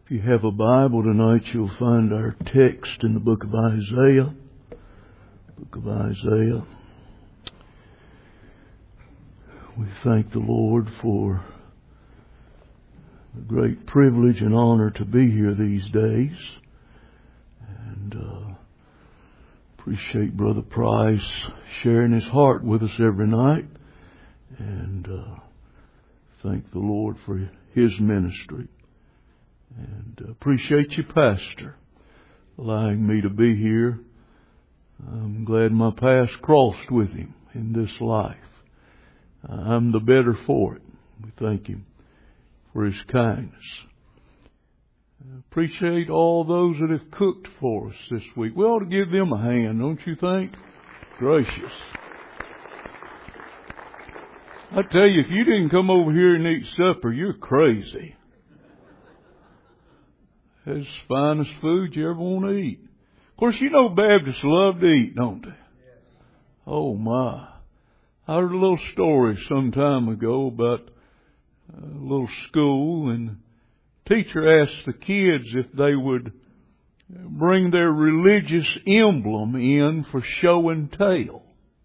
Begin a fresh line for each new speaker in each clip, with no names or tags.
If you have a Bible tonight, you'll find our text in the book of Isaiah. Book of Isaiah. We thank the Lord for the great privilege and honor to be here these days. And appreciate Brother Price sharing his heart with us every night. And thank the Lord for his ministry. And appreciate you, Pastor, allowing me to be here. I'm glad my paths crossed with him in this life. I'm the better for it. We thank him for his kindness. Appreciate all those that have cooked for us this week. We ought to give them a hand, don't you think? Gracious. I tell you, if you didn't come over here and eat supper, you're crazy. It's the finest food you ever want to eat. Of course, you know Baptists love to eat, don't they? Oh my. I heard a little story some time ago about a little school, and the teacher asked the kids if they would bring their religious emblem in for show and tell.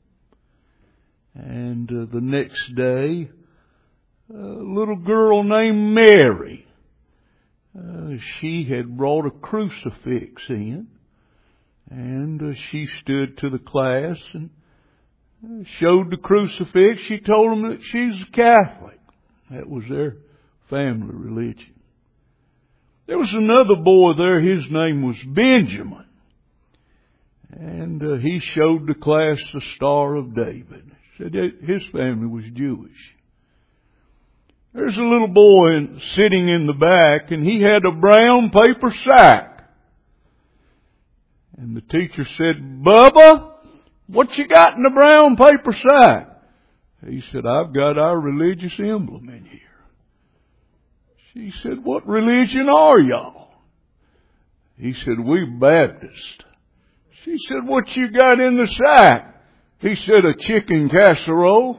And the next day, a little girl named Mary, she had brought a crucifix in, and she stood to the class and showed the crucifix. She told them that she's a Catholic. That was their family religion. There was another boy there. His name was Benjamin. And he showed the class the Star of David. Said that his family was Jewish. There's a little boy sitting in the back, and he had a brown paper sack. And the teacher said, "Bubba, what you got in the brown paper sack?" He said, "I've got our religious emblem in here." She said, "What religion are y'all?" He said, "We Baptist." She said, "What you got in the sack?" He said, "A chicken casserole."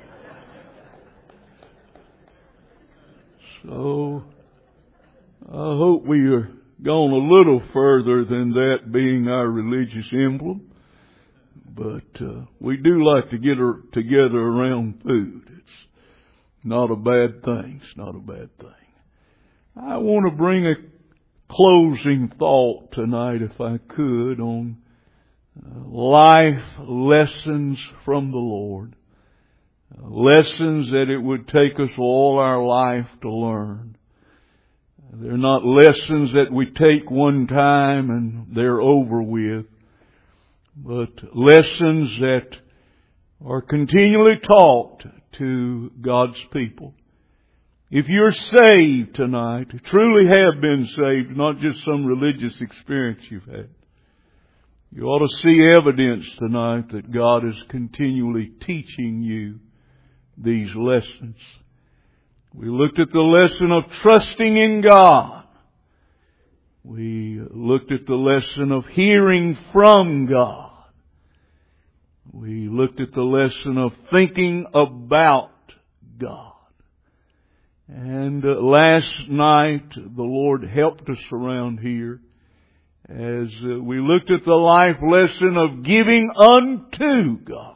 So, I hope we are gone a little further than that being our religious emblem. But we do like to get together around food. It's not a bad thing. It's not a bad thing. I want to bring a closing thought tonight, if I could, on life lessons from the Lord. Lessons that it would take us all our life to learn. They're not lessons that we take one time and they're over with, but lessons that are continually taught to God's people. If you're saved tonight, truly have been saved, not just some religious experience you've had, you ought to see evidence tonight that God is continually teaching you these lessons. We looked at the lesson of trusting in God. We looked at the lesson of hearing from God. We looked at the lesson of thinking about God. And last night, the Lord helped us around here as we looked at the life lesson of giving unto God.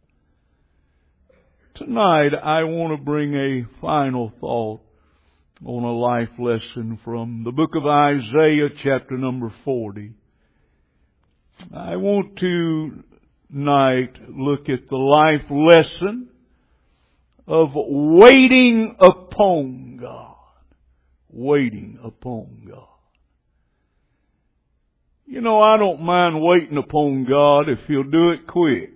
Tonight, I want to bring a final thought on a life lesson from the book of Isaiah, chapter number 40. I want to tonight look at the life lesson of waiting upon God. Waiting upon God. You know, I don't mind waiting upon God if He'll do it quick.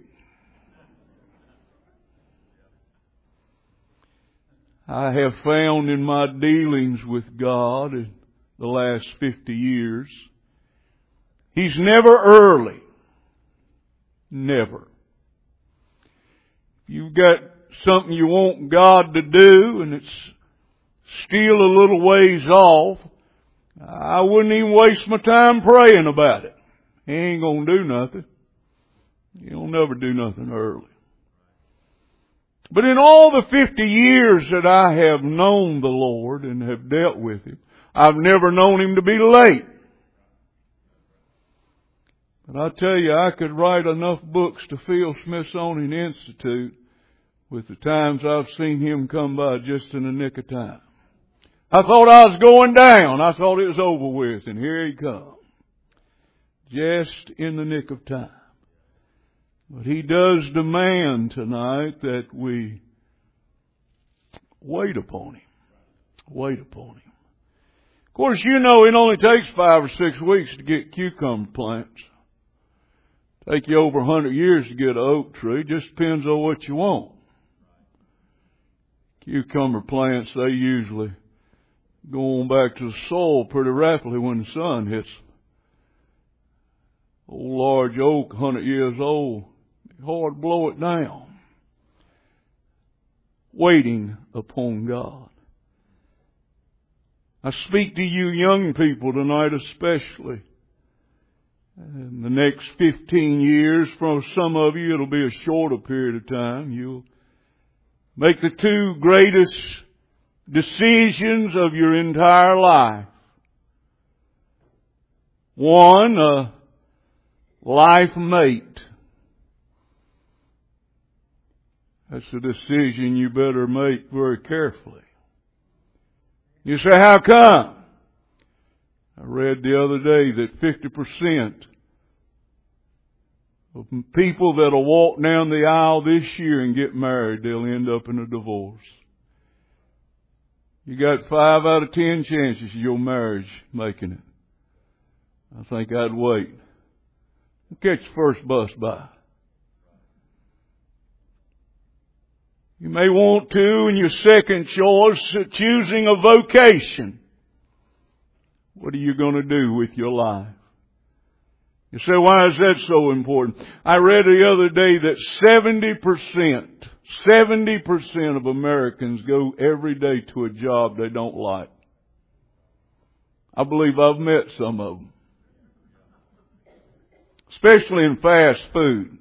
I have found in my dealings with God in the last 50 years, He's never early. Never. If you've got something you want God to do and it's still a little ways off, I wouldn't even waste my time praying about it. He ain't gonna do nothing. He'll never do nothing early. But in all the 50 years that I have known the Lord and have dealt with Him, I've never known him to be late. But I tell you, I could write enough books to fill Smithsonian Institute with the times I've seen him come by just in the nick of time. I thought I was going down. I thought it was over with, and here he comes. Just in the nick of time. But he does demand tonight that we wait upon him. Wait upon him. Of course, you know it only takes 5 or 6 weeks to get cucumber plants. Take you over 100 years to get an oak tree. Just depends on what you want. Cucumber plants, they usually go on back to the soil pretty rapidly when the sun hits them. Old large oak, 100 years old, hard to blow it down. Waiting upon God. I speak to you young people tonight especially. In the next 15 years, for some of you it'll be a shorter period of time. You'll make the 2 greatest decisions of your entire life. One, a life mate. That's a decision you better make very carefully. You say, how come? I read the other day that 50% of people that'll walk down the aisle this year and get married, they'll end up in a divorce. You got 5 out of 10 chances of your marriage making it. I think I'd wait. Catch the first bus by. You may want to, in your second choice, choosing a vocation. What are you going to do with your life? You say, why is that so important? I read the other day that 70% of Americans go every day to a job they don't like. I believe I've met some of them. Especially in fast food.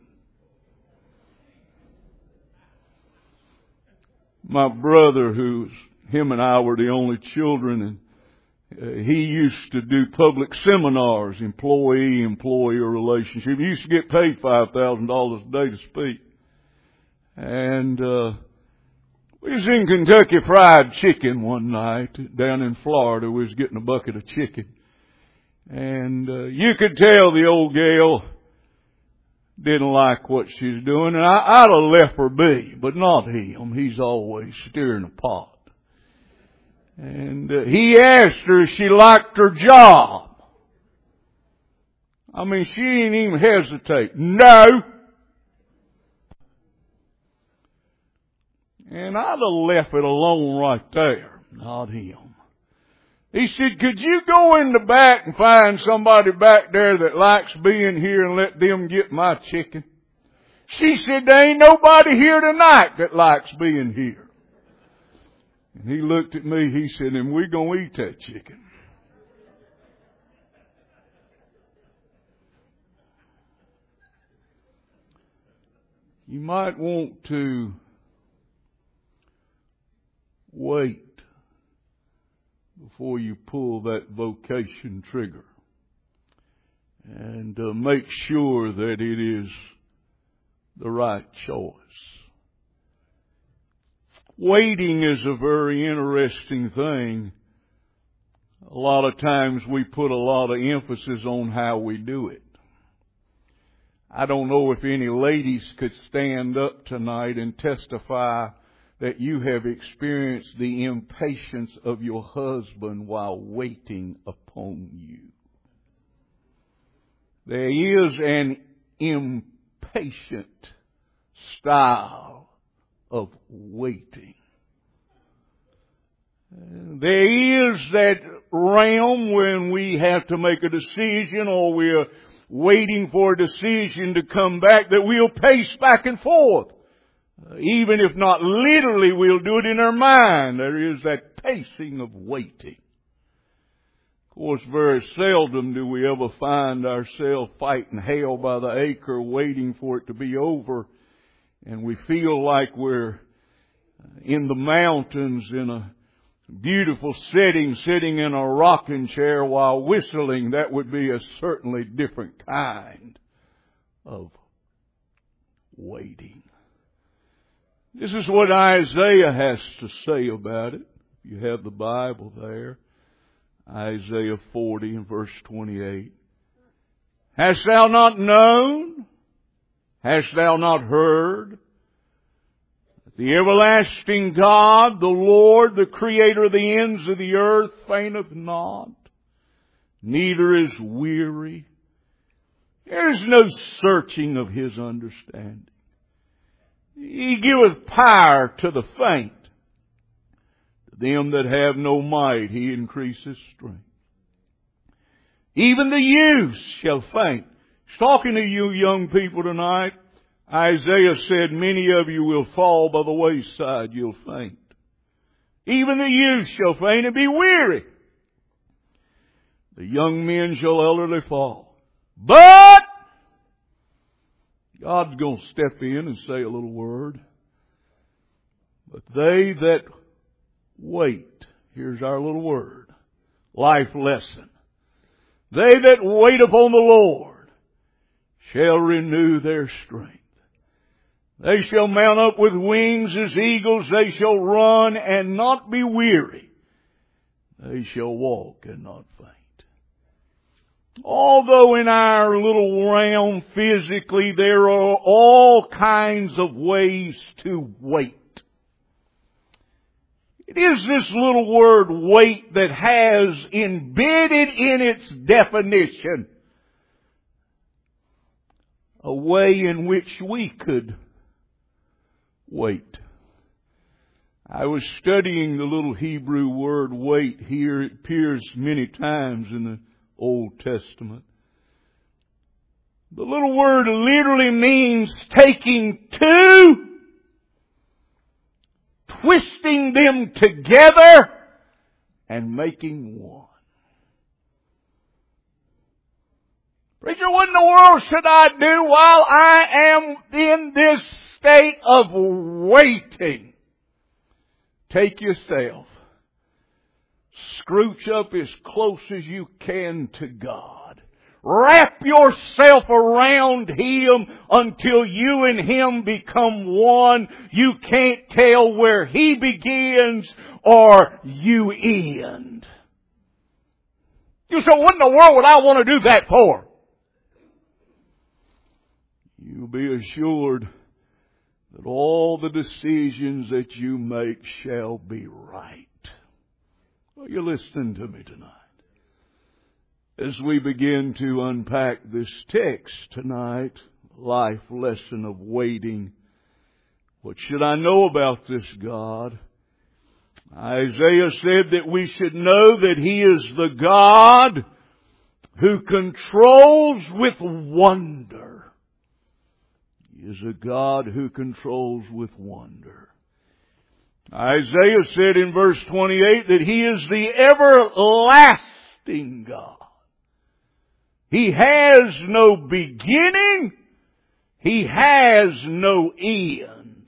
My brother, him and I were the only children, and he used to do public seminars, employee-employer relationship. He used to get paid $5,000 a day to speak. And we was in Kentucky Fried Chicken one night down in Florida. We was getting a bucket of chicken. And you could tell the old gal didn't like what she's doing, and I'd have left her be, but not him. He's always stirring a pot. And he asked her if she liked her job. I mean, she didn't even hesitate. No. And I'd have left it alone right there. Not him. He said, could you go in the back and find somebody back there that likes being here and let them get my chicken? She said, there ain't nobody here tonight that likes being here. And he looked at me, he said, and we're going to eat that chicken. You might want to wait before you pull that vocation trigger. And make sure that it is the right choice. Waiting is a very interesting thing. A lot of times we put a lot of emphasis on how we do it. I don't know if any ladies could stand up tonight and testify that you have experienced the impatience of your husband while waiting upon you. There is an impatient style of waiting. There is that realm when we have to make a decision or we're waiting for a decision to come back that we'll pace back and forth. Even if not literally, we'll do it in our mind. There is that pacing of waiting. Of course, very seldom do we ever find ourselves fighting hell by the acre, waiting for it to be over. And we feel like we're in the mountains in a Beautiful setting, sitting in a rocking chair while whistling. That would be a certainly different kind of waiting. This is what Isaiah has to say about it. You have the Bible there. Isaiah 40 and verse 28. Hast thou not known? Hast thou not heard? The everlasting God, the Lord, the Creator of the ends of the earth, fainteth not, neither is weary. There is no searching of His understanding. He giveth power to the faint. To them that have no might, He increaseth strength. Even the youth shall faint. He's talking to you young people tonight. Isaiah said, many of you will fall by the wayside, you'll faint. Even the youth shall faint and be weary. The young men shall utterly fall. But God's going to step in and say a little word. But they that wait, here's our little word, life lesson. They that wait upon the Lord shall renew their strength. They shall mount up with wings as eagles. They shall run and not be weary. They shall walk and not faint. Although in our little realm physically there are all kinds of ways to wait, it is this little word wait that has embedded in its definition a way in which we could wait. I was studying the little Hebrew word wait here. It appears many times in the Old Testament. The little word literally means taking two, twisting them together, and making one. Preacher, what in the world should I do while I am in this state of waiting? Take yourself, scrooch up as close as you can to God. Wrap yourself around Him until you and Him become one. You can't tell where He begins or you end. You say, what in the world would I want to do that for? You'll be assured that all the decisions that you make shall be right. Are you listening to me tonight? As we begin to unpack this text tonight, life lesson of waiting, what should I know about this God? Isaiah said that we should know that He is the God who controls with wonder. He is a God who controls with wonder. Isaiah said in verse 28 that He is the everlasting God. He has no beginning. He has no end.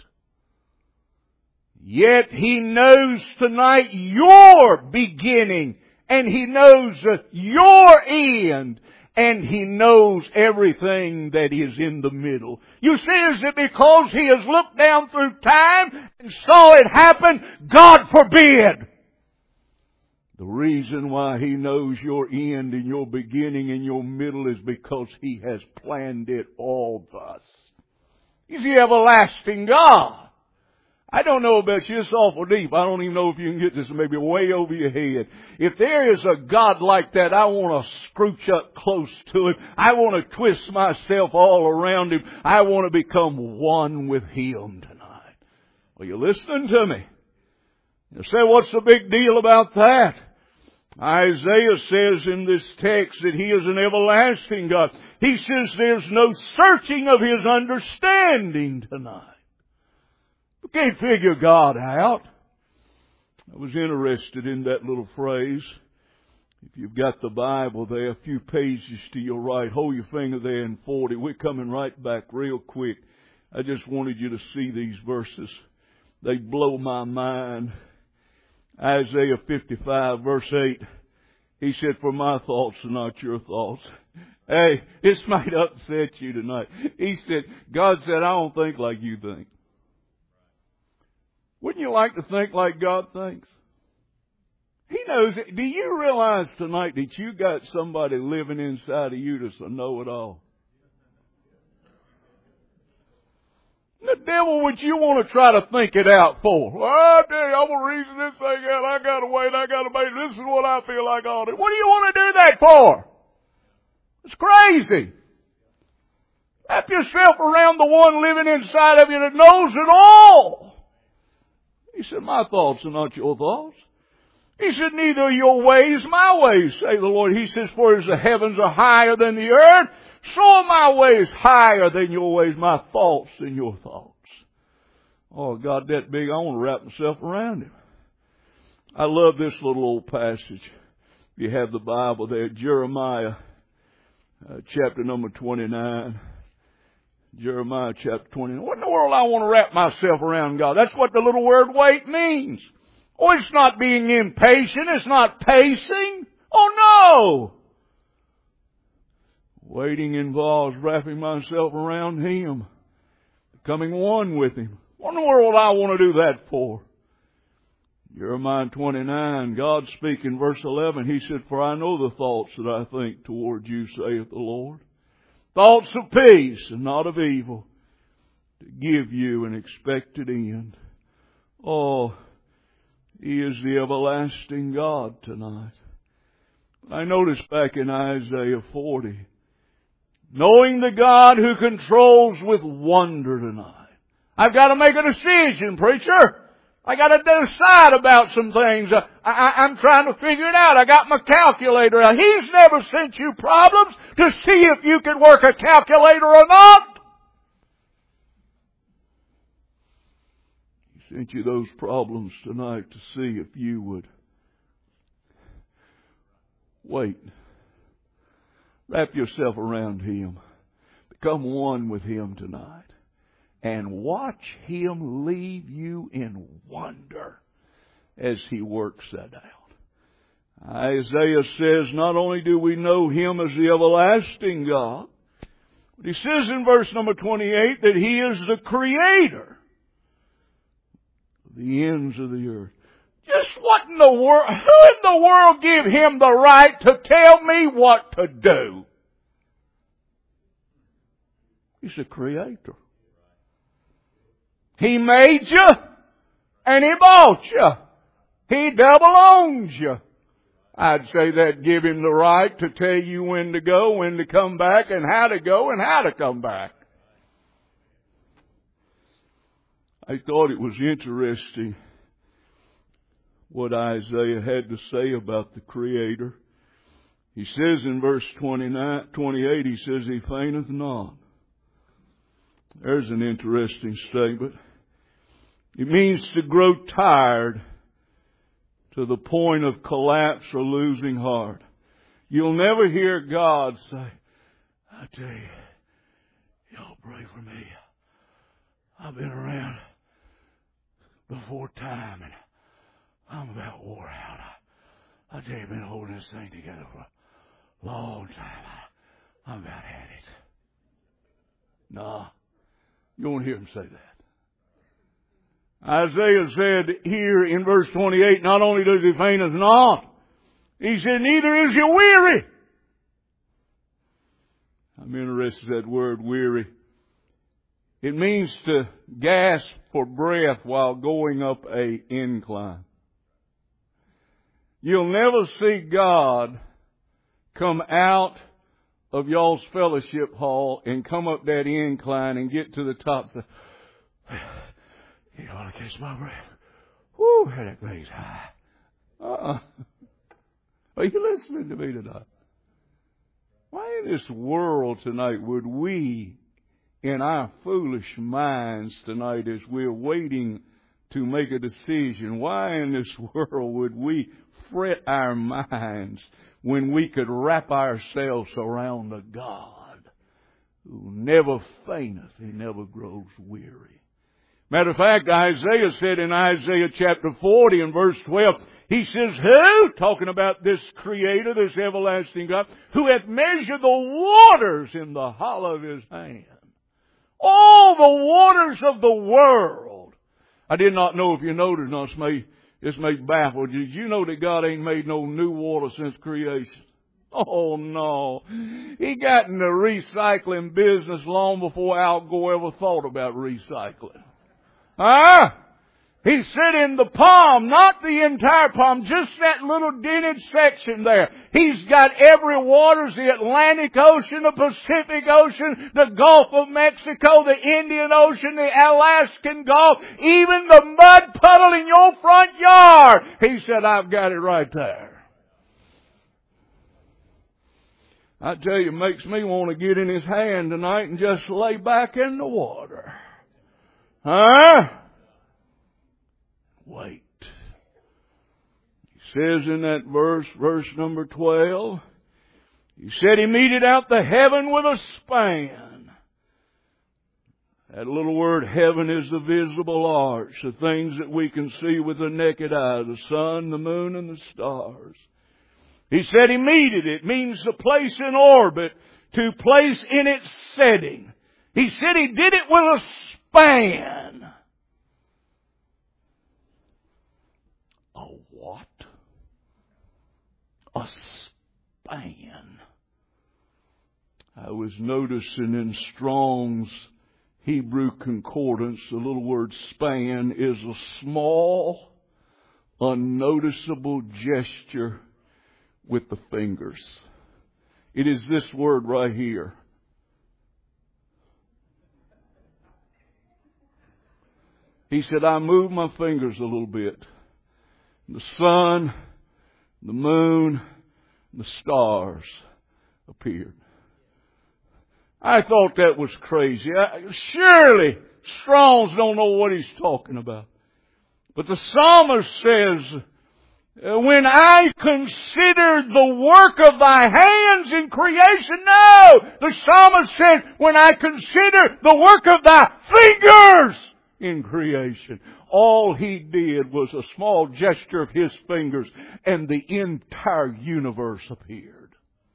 Yet He knows tonight your beginning, and He knows your end, and He knows everything that is in the middle. You see, is it because He has looked down through time and saw it happen? God forbid! The reason why He knows your end and your beginning and your middle is because He has planned it all thus. He's the everlasting God. I don't know about you, it's awful deep. I don't even know if you can get this maybe way over your head. If there is a God like that, I want to scrooch up close to Him. I want to twist myself all around Him. I want to become one with Him tonight. Are you listening to me? You say, what's the big deal about that? Isaiah says in this text that He is an everlasting God. He says there's no searching of His understanding tonight. We can't figure God out. I was interested in that little phrase. If you've got the Bible there, a few pages to your right, hold your finger there in 40. We're coming right back real quick. I just wanted you to see these verses. They blow my mind. Isaiah 55 verse 8, He said, for my thoughts are not your thoughts. Hey, this might upset you tonight. He said, God said, I don't think like you think. Wouldn't you like to think like God thinks? He knows it. Do you realize tonight that you got somebody living inside of you that's a know-it-all? The devil would you want to try to think it out for? Well, I tell you, I'm going to reason this thing out. I got to wait. I got to make this is what I feel like I ought to. What do you want to do that for? It's crazy. Wrap yourself around the one living inside of you that knows it all. He said, my thoughts are not your thoughts. He said, neither are your ways my ways, say the Lord. He says, for as the heavens are higher than the earth, so are my ways higher than your ways, my thoughts than your thoughts. Oh, God, that big, I want to wrap myself around Him. I love this little old passage. You have the Bible there, Jeremiah, chapter number 29. Jeremiah chapter 29. What in the world I want to wrap myself around, God? That's what the little word wait means. Oh, it's not being impatient. It's not pacing. Oh, no. Waiting involves wrapping myself around Him, becoming one with Him. What in the world I want to do that for? Jeremiah 29, God speaking, verse 11, He said, for I know the thoughts that I think toward you, saith the Lord. Thoughts of peace and not of evil, to give you an expected end. Oh, He is the everlasting God tonight. I noticed back in Isaiah 40, knowing the God who controls with wonder tonight. I've got to make a decision, preacher. I got to decide about some things. I'm trying to figure it out. I got my calculator out. He's never sent you problems to see if you can work a calculator or not. He sent you those problems tonight to see if you would wait. Wrap yourself around Him. Become one with Him tonight. And watch Him leave you in wonder as He works that out. Isaiah says not only do we know Him as the everlasting God, but he says in verse number 28 that He is the Creator of the ends of the earth. Just what in the world, who in the world give Him the right to tell me what to do? He's the Creator. He made you, and He bought you. He double owns you. I'd say that give Him the right to tell you when to go, when to come back, and how to go, and how to come back. I thought it was interesting what Isaiah had to say about the Creator. He says in verse 28, he says, He fainteth not. There's an interesting statement. It means to grow tired to the point of collapse or losing heart. You'll never hear God say, I tell you, y'all pray for me. I've been around before time and I'm about wore out. I tell you, I've been holding this thing together for a long time. I'm about had it. No, you won't hear Him say that. Isaiah said here in verse 28, not only does He fainteth not, he said, neither is He weary. I'm interested in that word weary. It means to gasp for breath while going up a incline. You'll never see God come out of y'all's fellowship hall and come up that incline and get to the top. You want to catch my breath? Whoo, that thing's high. Are you listening to me tonight? Why in this world tonight would we, in our foolish minds tonight as we're waiting to make a decision, why in this world would we fret our minds when we could wrap ourselves around a God who never fainteth, He never grows weary? Matter of fact, Isaiah said in Isaiah chapter 40 and verse 12, he says, who? Talking about this Creator, this everlasting God, who hath measured the waters in the hollow of His hand. All the waters of the world. I did not know if you noticed, this may baffle you. Did you know that God ain't made no new water since creation? Oh no. He got in the recycling business long before Al Gore ever thought about recycling. Huh? He said in the palm, not the entire palm, just that little dented section there. He's got every waters, the Atlantic Ocean, the Pacific Ocean, the Gulf of Mexico, the Indian Ocean, the Alaskan Gulf, even the mud puddle in your front yard. He said, I've got it right there. I tell you, it makes me want to get in His hand tonight and just lay back in the water. Huh? Wait. He says in that verse number 12, He said He meted out the heaven with a span. That little word heaven is the visible arch, the things that we can see with the naked eye, the sun, the moon, and the stars. He said He meted it, means to place in orbit, to place in its setting. He said He did it with a span. A what? A span. I was noticing in Strong's Hebrew Concordance, the little word span is a small, unnoticeable gesture with the fingers. It is this word right here. He said, I moved my fingers a little bit. The sun, the moon, the stars appeared. I thought that was crazy. Surely Strong's don't know what he's talking about. But the psalmist says, when I considered the work of thy hands in creation, no! The psalmist said, when I consider the work of thy fingers in creation. All He did was a small gesture of His fingers and the entire universe appeared.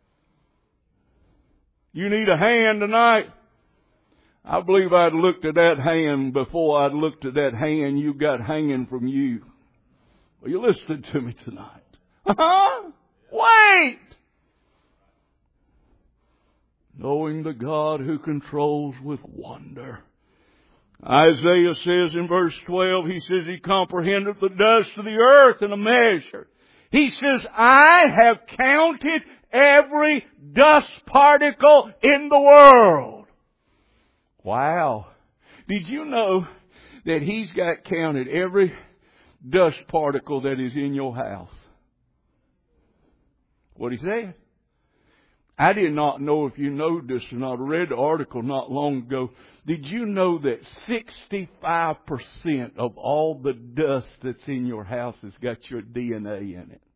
You need a hand tonight? I believe I'd looked at that hand before I'd looked at that hand you got hanging from you. Are you listening to me tonight? Wait! Knowing the God who controls with wonder. Isaiah says in verse 12, he says He comprehended the dust of the earth in a measure. He says, I have counted every dust particle in the world. Wow. Did you know that He's got counted every dust particle that is in your house? What He said? I did not know if you know this or not. I read the article not long ago. Did you know that 65% of all the dust that's in your house has got your DNA in it?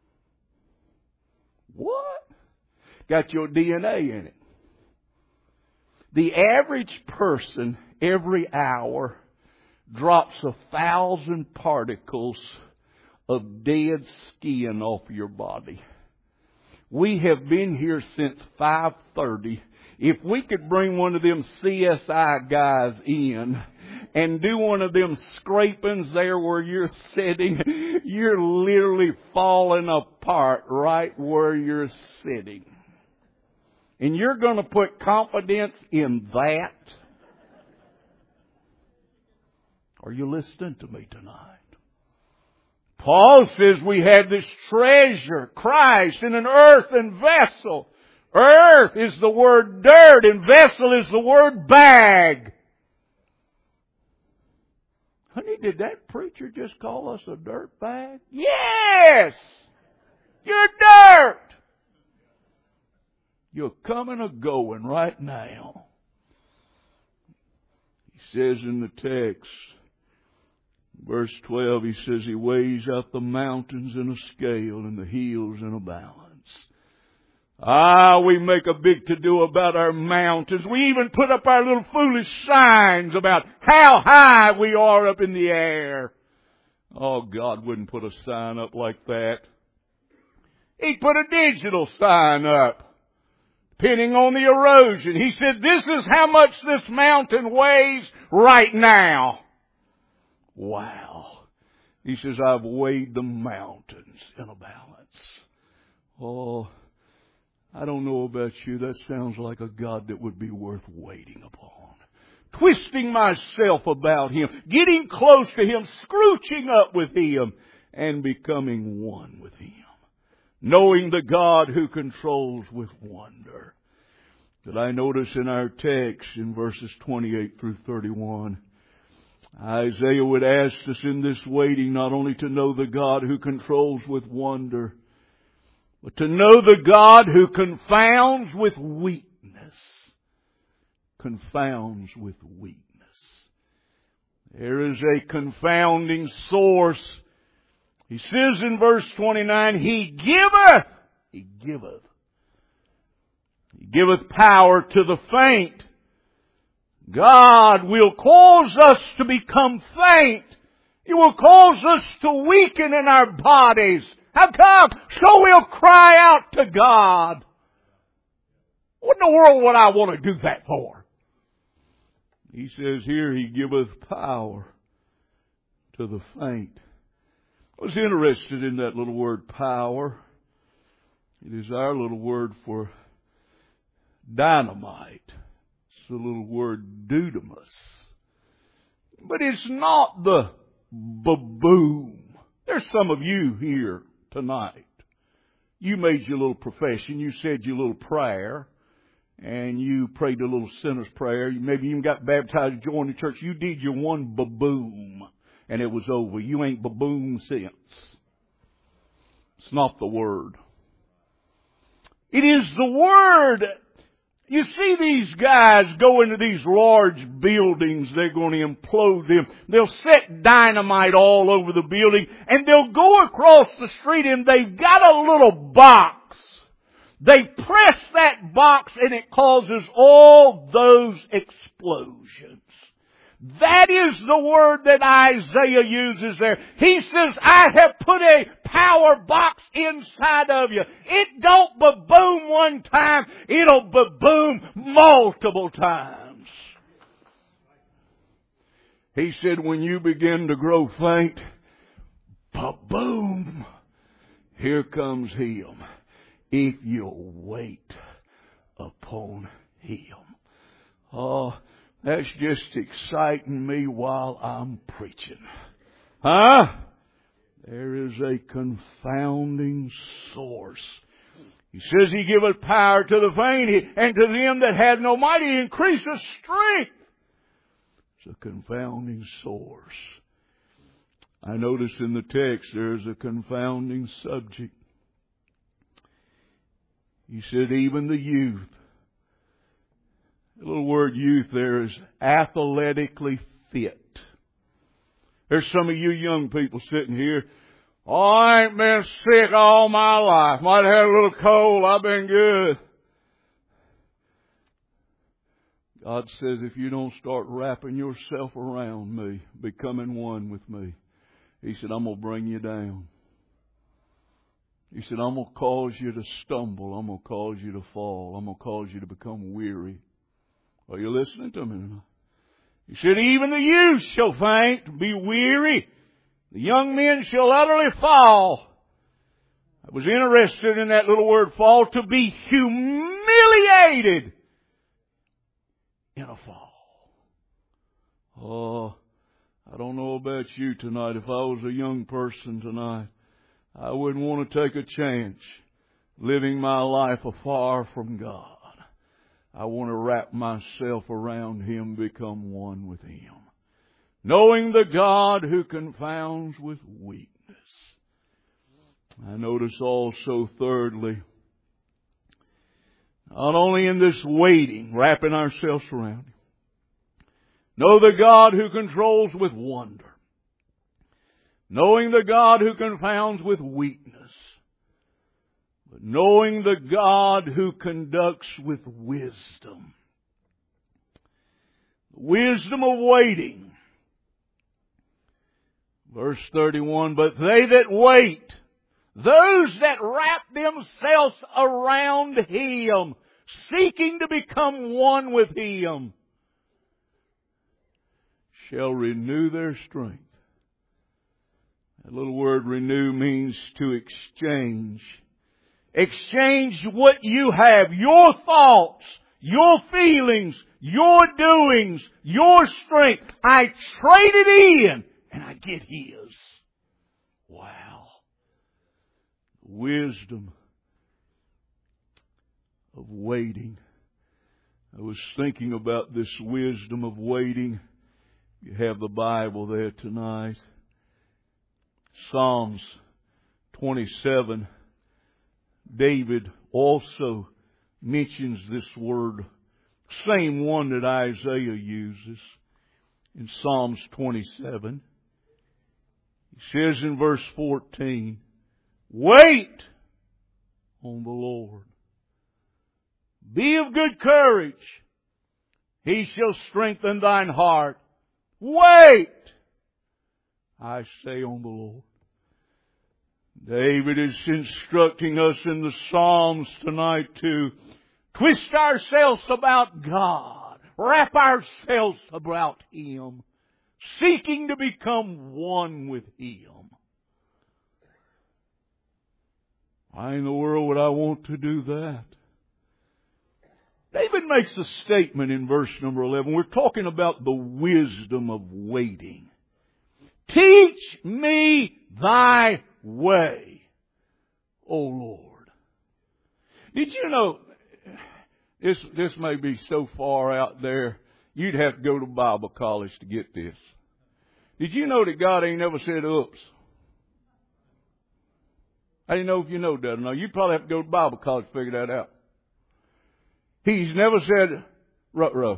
What? Got your DNA in it. The average person every hour drops 1,000 particles of dead skin off your body. We have been here since 5:30. If we could bring one of them CSI guys in and do one of them scrapings there where you're sitting, you're literally falling apart right where you're sitting. And you're going to put confidence in that? Are you listening to me tonight? Paul says we have this treasure, Christ, in an earthen vessel. Earth is the word dirt and vessel is the word bag. Honey, did that preacher just call us a dirt bag? Yes! You're dirt! You're coming or going right now. He says in the text, verse 12, he says He weighs out the mountains in a scale and the hills in a balance. We make a big to-do about our mountains. We even put up our little foolish signs about how high we are up in the air. Oh, God wouldn't put a sign up like that. He'd put a digital sign up, depending on the erosion. He said, this is how much this mountain weighs right now. Wow. He says, I've weighed the mountains in a balance. Oh, I don't know about you. That sounds like a God that would be worth waiting upon. Twisting myself about Him, getting close to Him, scrooching up with Him, and becoming one with Him. Knowing the God who controls with wonder. That I notice in our text in verses 28 through 31, Isaiah would ask us in this waiting not only to know the God who controls with wonder, but to know the God who confounds with weakness. Confounds with weakness. There is a confounding source. He says in verse 29, He giveth. He giveth power to the faint. God will cause us to become faint. He will cause us to weaken in our bodies. How come? So we'll cry out to God. What in the world would I want to do that for? He says here, He giveth power to the faint. I was interested in that little word power. It is our little word for dynamite. It's the little word dunamis. But it's not the boom. There's some of you here tonight. You made your little profession. You said your little prayer. And you prayed a little sinner's prayer. You maybe even got baptized, joined the church. You did your one boom. And it was over. You ain't baboon since. It's not the word. It is the word. You see these guys go into these large buildings. They're going to implode them. They'll set dynamite all over the building. And they'll go across the street and they've got a little box. They press that box and it causes all those explosions. That is the word that Isaiah uses there. He says, I have put a power box inside of you. It don't ba-boom one time. It'll ba-boom multiple times. He said, when you begin to grow faint, ba-boom, here comes Him. If you'll wait upon Him. Oh, that's just exciting me while I'm preaching. Huh? There is a confounding source. He says He giveth power to the faint, and to them that have no might He increaseth strength. It's a confounding source. I notice in the text there is a confounding subject. He said even the youth. The little word youth there is athletically fit. There's some of you young people sitting here. Oh, I ain't been sick all my life. Might have had a little cold. I've been good. God says if you don't start wrapping yourself around me, becoming one with me, He said, I'm going to bring you down. He said, I'm going to cause you to stumble. I'm going to cause you to fall. I'm going to cause you to become weary. Are you listening to me? He said, even the youth shall faint, be weary. The young men shall utterly fall. I was interested in that little word fall, to be humiliated in a fall. Oh, I don't know about you tonight. If I was a young person tonight, I wouldn't want to take a chance living my life afar from God. I want to wrap myself around Him, become one with Him. Knowing the God who confounds with weakness. I notice also, thirdly, not only in this waiting, wrapping ourselves around Him, know the God who controls with wonder. Knowing the God who confounds with weakness. but knowing the God who conducts with wisdom. Wisdom of waiting. Verse 31, but they that wait, those that wrap themselves around Him, seeking to become one with Him, shall renew their strength. That little word renew means to exchange. Exchange what you have, your thoughts, your feelings, your doings, your strength. I trade it in and I get His. Wow. Wisdom of waiting. I was thinking about this wisdom of waiting. You have the Bible there tonight. Psalms 27. David also mentions this word, same one that Isaiah uses in Psalms 27. He says in verse 14, wait on the Lord. Be of good courage. He shall strengthen thine heart. Wait, I say, on the Lord. David is instructing us in the Psalms tonight to twist ourselves about God, wrap ourselves about Him, seeking to become one with Him. Why in the world would I want to do that? David makes a statement in verse number 11. We're talking about the wisdom of waiting. Teach me thy way, O Lord. Did you know, this may be so far out there, you'd have to go to Bible college to get this. Did you know that God ain't never said oops? I didn't know if you know that or not. You probably have to go to Bible college to figure that out. He's never said ruh-roh.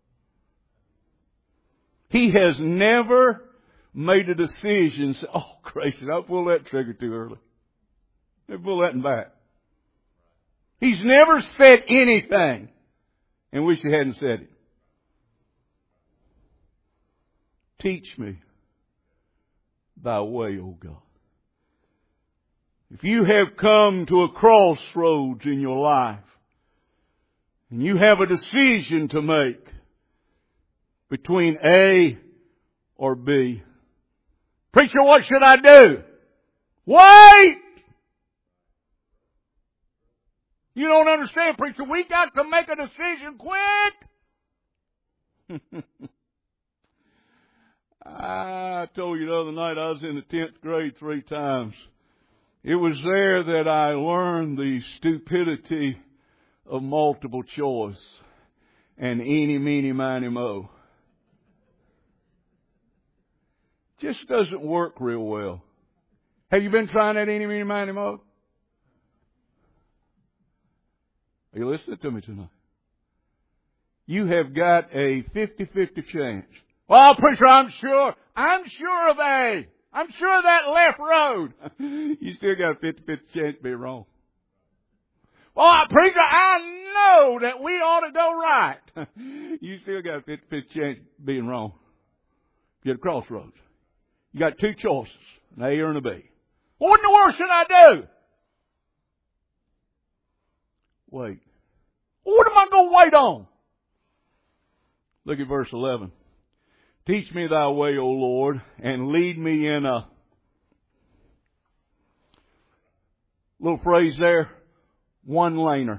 He has never made a decision, say, oh, gracious, I pulled that trigger too early. Let me pull that back. He's never said anything and wish he hadn't said it. Teach me thy way, O God. If you have come to a crossroads in your life, and you have a decision to make between A or B, preacher, what should I do? Wait! You don't understand, preacher. We got to make a decision quick. I told you the other night I was in the 10th grade 3 times. It was there that I learned the stupidity of multiple choice and eeny, meeny, miny, mo. Just doesn't work real well. Have you been trying that eeny, meeny, miny, mo? Are you listening to me tonight? You have got a 50-50 chance. Well, preacher, I'm sure of A. I'm sure of that left road. You still got a 50-50 chance to be wrong. Well, preacher, I know that we ought to go right. You still got a 50-50 chance of being wrong. You're at a crossroads. You got 2 choices, an A or an B. What in the world should I do? Wait. What am I going to wait on? Look at verse 11. Teach me thy way, O Lord, and lead me in a little phrase there, one-laner.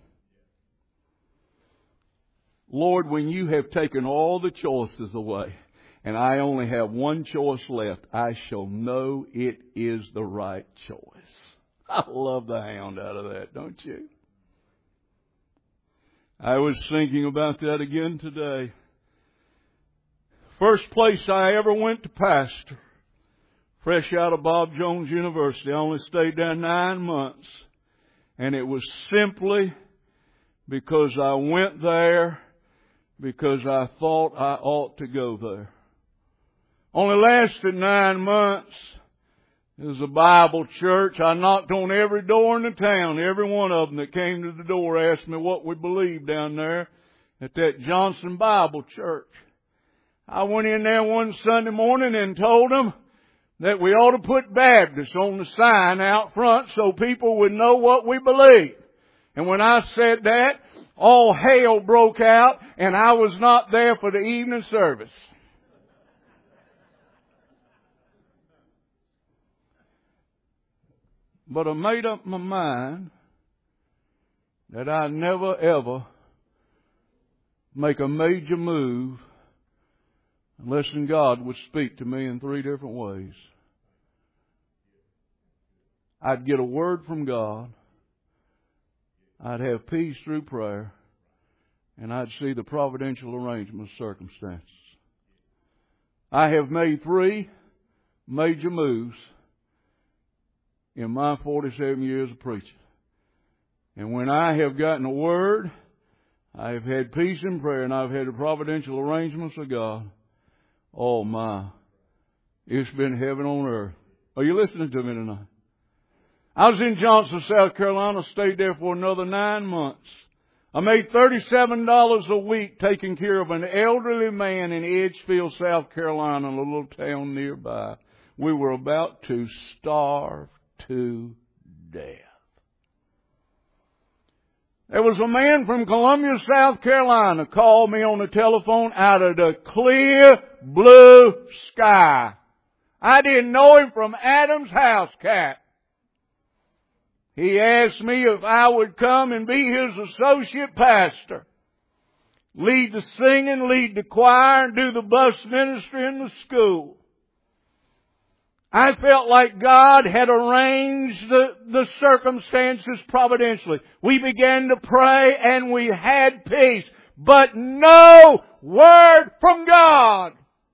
Lord, when you have taken all the choices away, and I only have one choice left, I shall know it is the right choice. I love the hound out of that, don't you? I was thinking about that again today. First place I ever went to pastor, fresh out of Bob Jones University. I only stayed there 9 months. And it was simply because I went there because I thought I ought to go there. Only lasted 9 months. It was a Bible church. I knocked on every door in the town. Every one of them that came to the door asked me what we believed down there at that Johnson Bible Church. I went in there one Sunday morning and told them that we ought to put Baptist on the sign out front so people would know what we believe. And when I said that, all hell broke out and I was not there for the evening service. But I made up my mind that I'd never ever make a major move unless God would speak to me in 3 different ways. I'd get a word from God, I'd have peace through prayer, and I'd see the providential arrangement of circumstances. I have made 3 major moves in my 47 years of preaching. And when I have gotten a word, I have had peace in prayer, and I've had the providential arrangements of God. Oh my, it's been heaven on earth. Are you listening to me tonight? I was in Johnson, South Carolina, stayed there for another 9 months. I made $37 a week taking care of an elderly man in Edgefield, South Carolina, in a little town nearby. We were about to starve to death. There was a man from Columbia, South Carolina, called me on the telephone out of the clear blue sky. I didn't know him from Adam's house cat. He asked me if I would come and be his associate pastor, lead the singing, lead the choir, and do the bus ministry in the school. I felt like God had arranged the circumstances providentially. We began to pray and we had peace, but no word from God.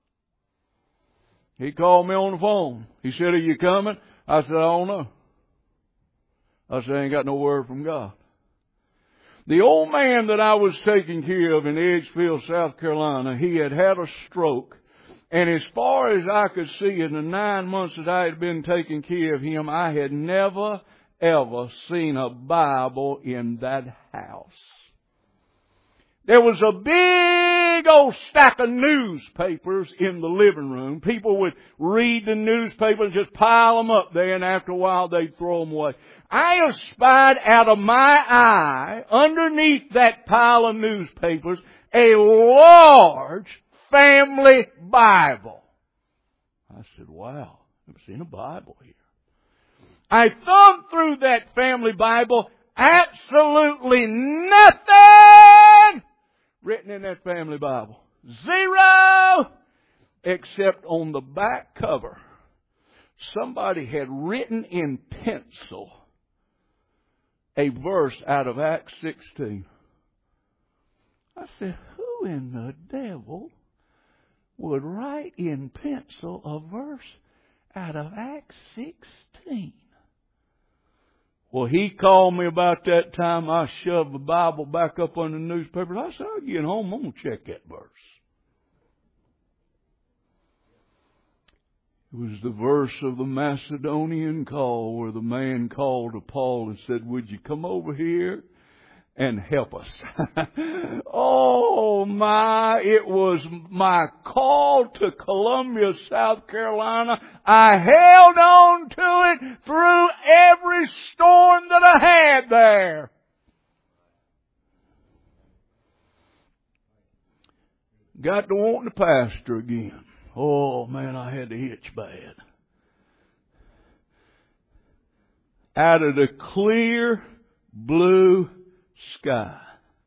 He called me on the phone. He said, "Are you coming?" I said, "I don't know." I said, "I ain't got no word from God." The old man that I was taking care of in Edgefield, South Carolina, he had had a stroke. And as far as I could see in the 9 months that I had been taking care of him, I had never, ever seen a Bible in that house. There was a big old stack of newspapers in the living room. People would read the newspaper and just pile them up there, and after a while they'd throw them away. I espied out of my eye, underneath that pile of newspapers, a large family Bible. I said, "Wow, I've never seen a Bible here." I thumbed through that family Bible, absolutely nothing written in that family Bible. 0, except on the back cover, somebody had written in pencil a verse out of Acts 16. I said, "Who in the devil would write in pencil a verse out of Acts 16? Well, he called me about that time. I shoved the Bible back up on the newspaper. I said, "I'll get home. I'm going to check that verse." It was the verse of the Macedonian call where the man called to Paul and said, "Would you come over here and help us?" Oh my, it was my call to Columbia, South Carolina. I held on to it through every storm that I had there. Got to wanting to pastor again. Oh man, I had the itch bad. Out of the clear blue sky.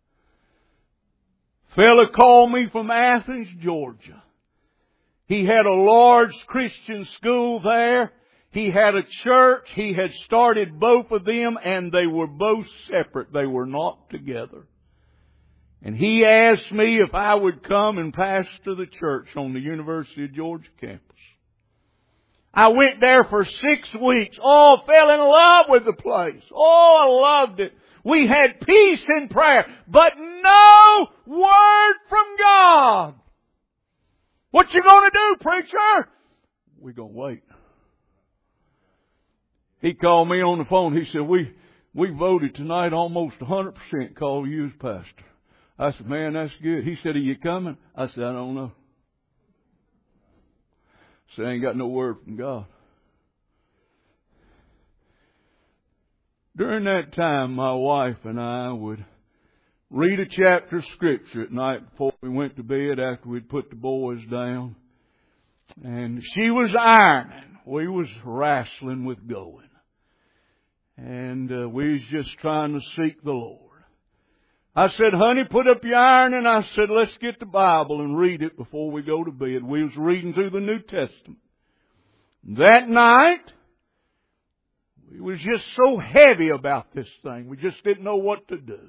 Fella called me from Athens, Georgia. He had a large Christian school there. He had a church. He had started both of them, and they were both separate. They were not together. And he asked me if I would come and pastor the church on the University of Georgia campus. I went there for 6 weeks. Oh, fell in love with the place. Oh, I loved it. We had peace in prayer, but no word from God. What you gonna do, preacher? We're gonna wait. He called me on the phone. He said, we voted tonight almost 100% call you as pastor. I said, man, that's good. He said, are you coming? I said, I don't know. I said, I ain't got no word from God. During that time, my wife and I would read a chapter of Scripture at night before we went to bed after we'd put the boys down. And she was ironing. We was wrestling with going. And we was just trying to seek the Lord. I said, honey, put up your iron. And I said, let's get the Bible and read it before we go to bed. We was reading through the New Testament. That night, we was just so heavy about this thing. We just didn't know what to do.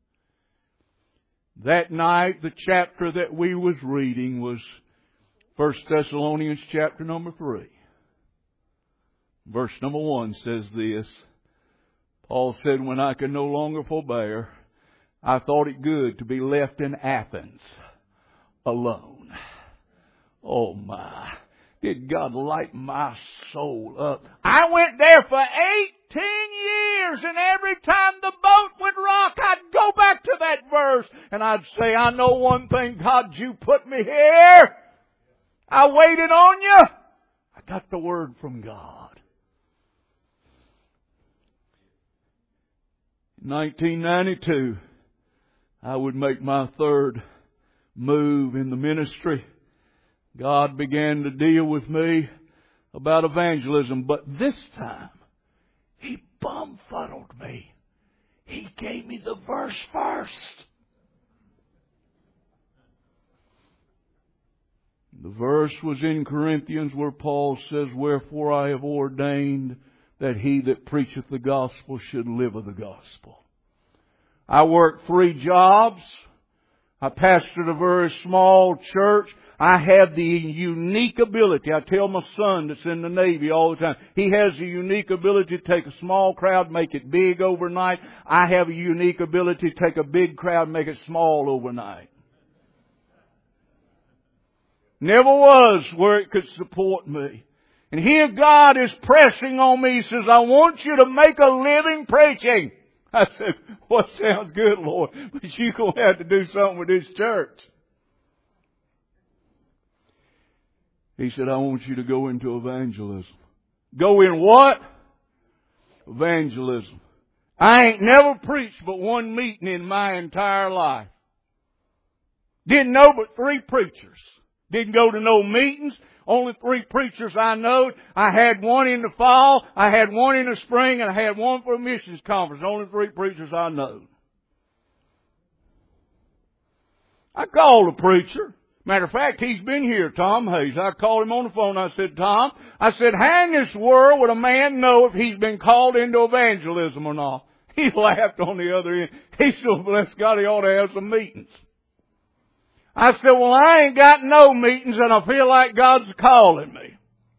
That night, the chapter that we was reading was 1 Thessalonians chapter number 3. Verse number 1 says this. Paul said, when I could no longer forbear, I thought it good to be left in Athens alone. Oh my. Did God light my soul up? I went there for 18 years, and every time the boat would rock, I'd go back to that verse and I'd say, I know one thing, God, you put me here. I waited on you. I got the word from God. 1992, I would make my third move in the ministry. God began to deal with me about evangelism, but this time, He bumfuddled me. He gave me the verse first. The verse was in Corinthians where Paul says, wherefore I have ordained that he that preacheth the gospel should live of the gospel. I worked 3 jobs. I pastored a very small church. I have the unique ability. I tell my son that's in the Navy all the time, he has the unique ability to take a small crowd, make it big overnight. I have a unique ability to take a big crowd, make it small overnight. Never was where it could support me. And here God is pressing on me. He says, I want you to make a living preaching. I said, what sounds good, Lord? But you're going to have to do something with this church. He said, I want you to go into evangelism. Go in what? Evangelism. I ain't never preached but one meeting in my entire life. Didn't know but 3 preachers. Didn't go to no meetings. Only 3 preachers I know. I had one in the fall, I had one in the spring, and I had one for a missions conference. Only 3 preachers I know. I called a preacher. Matter of fact, he's been here, Tom Hayes. I called him on the phone. I said, Tom, I said, how in this world would a man know if he's been called into evangelism or not? He laughed on the other end. He said, bless God, he ought to have some meetings. I said, well, I ain't got no meetings and I feel like God's calling me.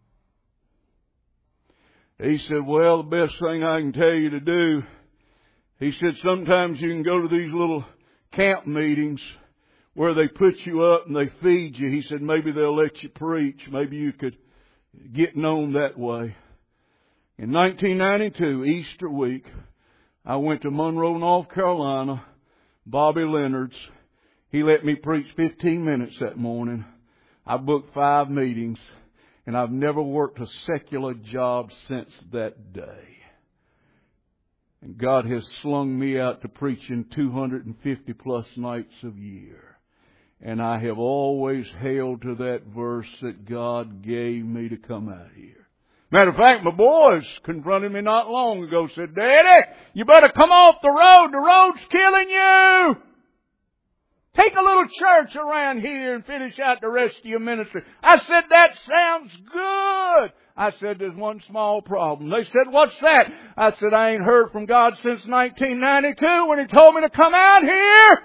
He said, well, the best thing I can tell you to do, he said, sometimes you can go to these little camp meetings where they put you up and they feed you. He said, maybe they'll let you preach. Maybe you could get known that way. In 1992, Easter week, I went to Monroe, North Carolina, Bobby Leonard's. He let me preach 15 minutes that morning. I booked 5 meetings, and I've never worked a secular job since that day. And God has slung me out to preaching 250 plus nights a year. And I have always held to that verse that God gave me to come out here. Matter of fact, my boys confronted me not long ago, said, Daddy, you better come off the road. The road's killing you. Take a little church around here and finish out the rest of your ministry. I said, that sounds good. I said, there's one small problem. They said, what's that? I said, I ain't heard from God since 1992 when He told me to come out here.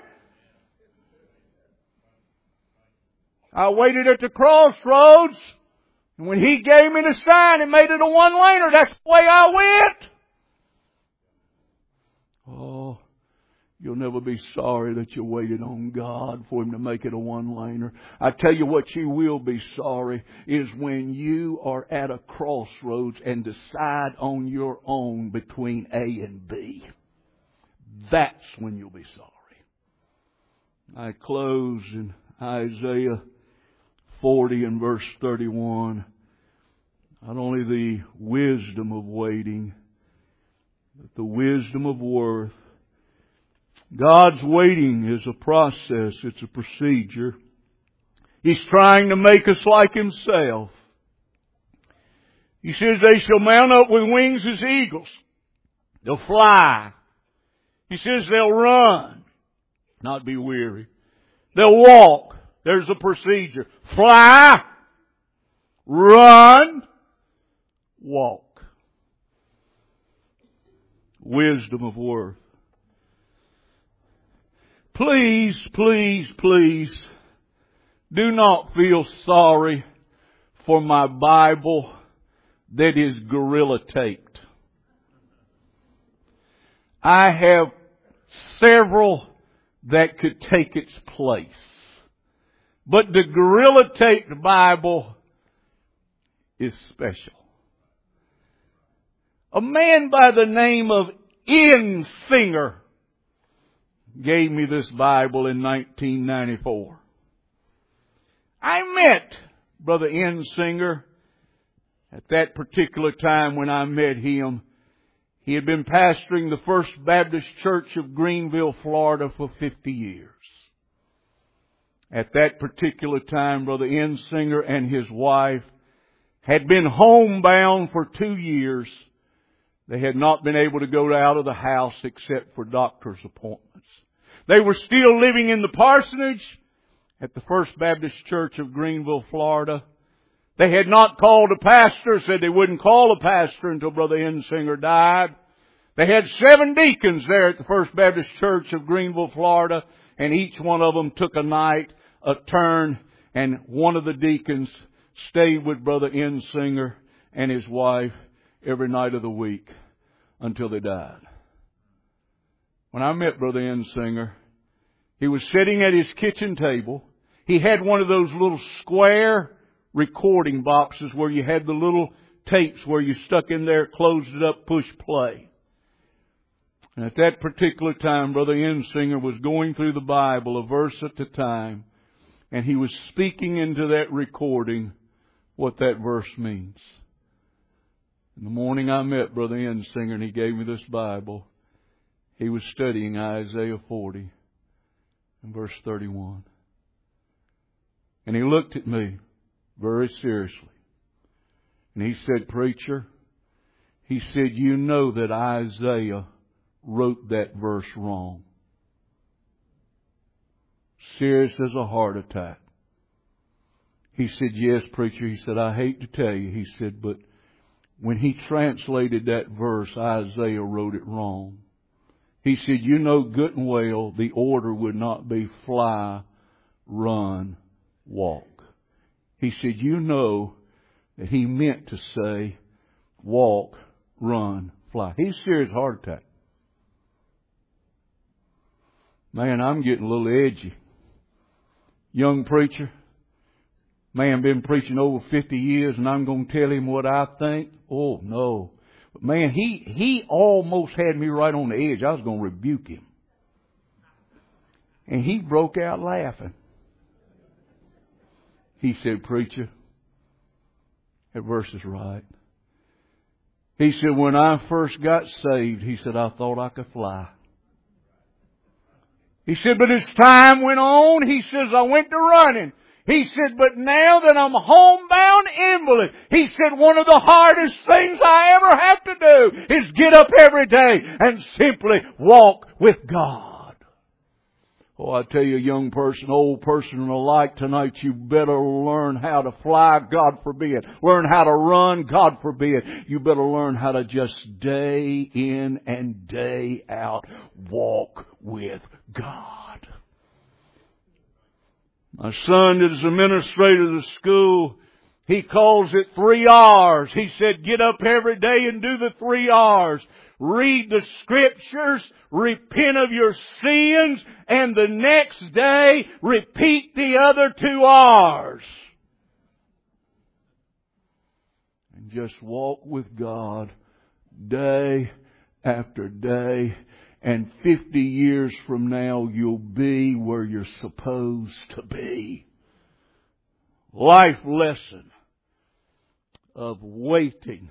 I waited at the crossroads, and when He gave me the sign and made it a 1-laner, that's the way I went. Oh, You'll never be sorry that you waited on God for Him to make it a one-laner. I tell you what you will be sorry is when you are at a crossroads and decide on your own between A and B. That's when you'll be sorry. I close in Isaiah 40 and verse 31. Not only the wisdom of waiting, but the wisdom of worth. God's waiting is a process. It's a procedure. He's trying to make us like Himself. He says they shall mount up with wings as eagles. They'll fly. He says they'll run, not be weary. They'll walk. There's a procedure. Fly, run, walk. Wisdom of worth. Please, please, please, do not feel sorry for my Bible that is gorilla taped. I have several that could take its place. But the gorilla taped Bible is special. A man by the name of Ian Singer gave me this Bible in 1994. I met Brother Ian Singer at that particular time. When I met him, he had been pastoring the First Baptist Church of Greenville, Florida for 50 years. At that particular time, Brother Ian Singer and his wife had been homebound for 2 years. They had not been able to go out of the house except for doctor's appointments. They were still living in the parsonage at the First Baptist Church of Greenville, Florida. They had not called a pastor, said they wouldn't call a pastor until Brother Ian Singer died. They had 7 deacons there at the First Baptist Church of Greenville, Florida, and each one of them took a night, a turn, and one of the deacons stayed with Brother Ian Singer and his wife every night of the week until they died. When I met Brother Ian Singer, he was sitting at his kitchen table. He had one of those little square recording boxes where you had the little tapes where you stuck in there, closed it up, push play. And at that particular time, Brother Ian Singer was going through the Bible a verse at a time, and he was speaking into that recording what that verse means. In the morning I met Brother Ian Singer and he gave me this Bible. He was studying Isaiah 40 and verse 31. And he looked at me very seriously. And he said, "Preacher," he said, "you know that Isaiah wrote that verse wrong." Serious as a heart attack. He said, "Yes, preacher." He said, "I hate to tell you." He said, "But when he translated that verse, Isaiah wrote it wrong." He said, "You know good and well the order would not be fly, run, walk." He said, "You know that he meant to say walk, run, fly." He's serious heart attack. Man, I'm getting a little edgy. Young preacher, man, been preaching over 50 years and I'm going to tell him what I think? Oh, no. But man, he almost had me right on the edge. I was going to rebuke him. And he broke out laughing. He said, "Preacher, that verse is right." He said, "When I first got saved," he said, "I thought I could fly." He said, "But as time went on," he says, "I went to running." He said, "But now that I'm homebound invalid," he said, "one of the hardest things I ever have to do is get up every day and simply walk with God." Oh, I tell you, young person, old person alike, tonight you better learn how to fly, God forbid. Learn how to run, God forbid. You better learn how to just day in and day out walk with God. My son that is administrator of the school, he calls it 3 R's. He said, get up every day and do the 3 R's. read the Scriptures, repent of your sins, and the next day repeat the other 2 hours. And just walk with God day after day. And 50 years from now, you'll be where you're supposed to be. Life lesson of waiting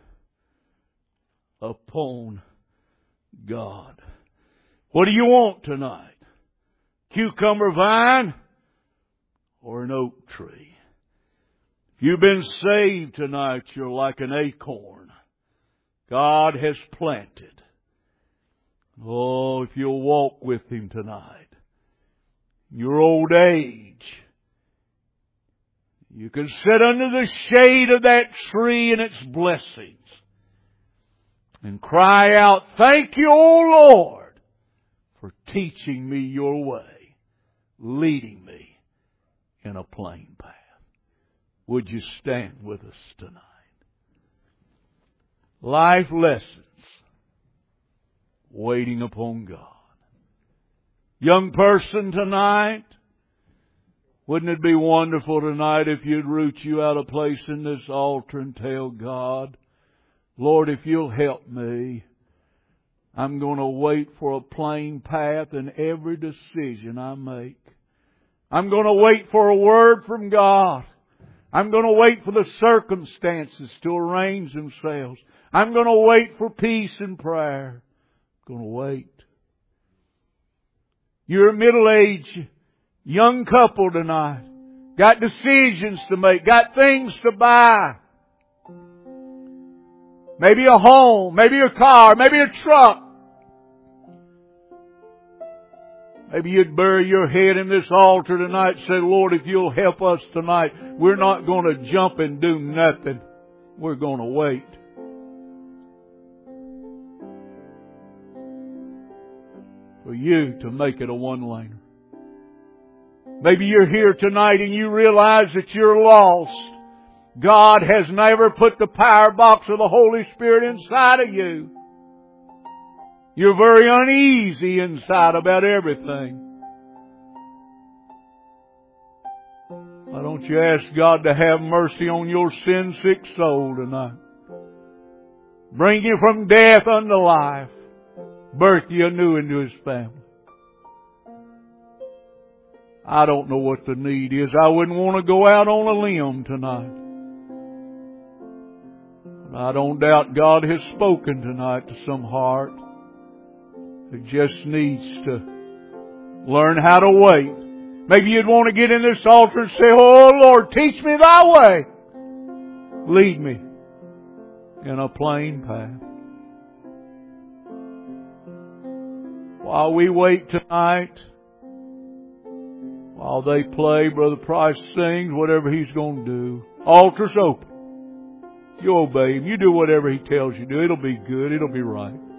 upon God. What do you want tonight? Cucumber vine or an oak tree? If you've been saved tonight, you're like an acorn God has planted. Oh, if you'll walk with Him tonight, your old age, you can sit under the shade of that tree and its blessings and cry out, "Thank you, O Lord, for teaching me your way, leading me in a plain path." Would you stand with us tonight? Life lessons. Waiting upon God. Young person tonight, wouldn't it be wonderful tonight if you'd root you out a place in this altar and tell God, "Lord, if you'll help me, I'm going to wait for a plain path in every decision I make. I'm going to wait for a word from God. I'm going to wait for the circumstances to arrange themselves. I'm going to wait for peace and prayer. I'm going to wait." You're a middle-aged young couple tonight. Got decisions to make. Got things to buy. Maybe a home. Maybe a car. Maybe a truck. Maybe you'd bury your head in this altar tonight and say, "Lord, if you'll help us tonight, we're not going to jump and do nothing. We're going to wait." For you to make it a one-laner. Maybe you're here tonight and you realize that you're lost. God has never put the power box of the Holy Spirit inside of you. You're very uneasy inside about everything. Why don't you ask God to have mercy on your sin-sick soul tonight? Bring you from death unto life. Birth you anew into His family. I don't know what the need is. I wouldn't want to go out on a limb tonight. But I don't doubt God has spoken tonight to some heart that just needs to learn how to wait. Maybe you'd want to get in this altar and say, "Oh Lord, teach me Thy way. Lead me in a plain path." While we wait tonight, while they play, Brother Price sings, whatever he's going to do, altar's open. You obey Him. You do whatever He tells you to do. It'll be good. It'll be right.